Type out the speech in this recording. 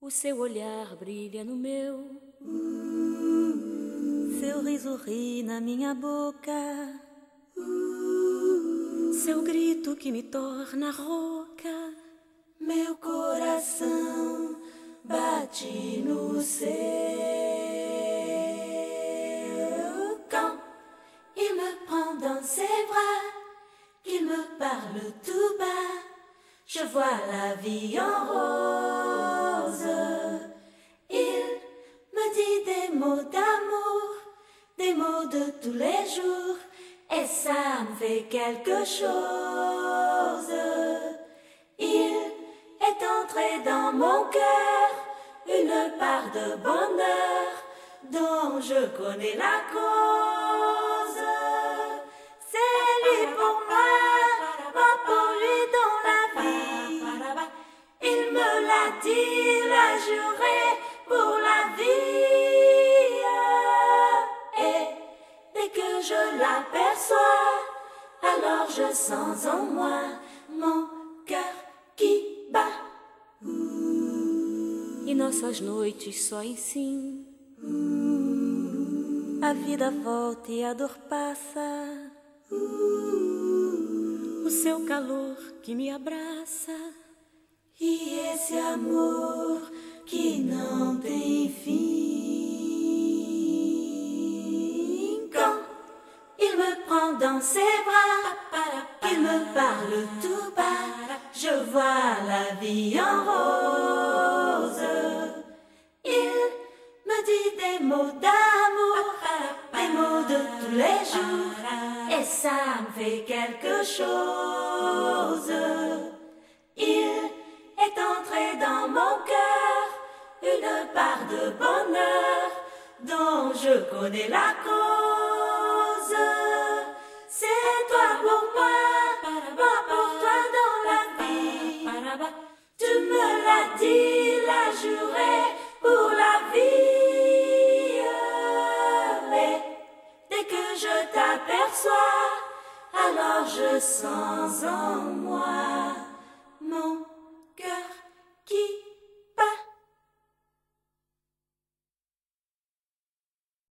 O seu olhar brilha no meu, seu riso ri na minha boca, seu grito que me torna rouca. Meu coração bate no seu. Quand il me prend dans ses bras, qu'il me parle tout bas, je vois la vie en rose. Il me dit des mots d'amour, des mots de tous les jours, et ça me fait quelque chose. Il est entré dans mon cœur une part de bonheur dont je connais la cause. C'est lui pour moi, moi pour lui dans la vie. Il me l'a dit, l'a juré pour la vie. Et dès que je l'aperçois, alors je sens en moi mon cœur qui bat. E nossas noites só em si, a vida volta e a dor passa. O seu calor que me abraça, e esse amor que não tem fim. Quand il me prend dans ses bras, qu'il me parle tout bas, je vois la vie en rose. Il me dit des mots d'amour, des mots de tous les jours, et ça me fait quelque chose. Il est entré dans mon cœur une part de bonheur dont je connais la cause. C'est toi pour moi, moi pour toi dans la vie. Tu me l'as dit,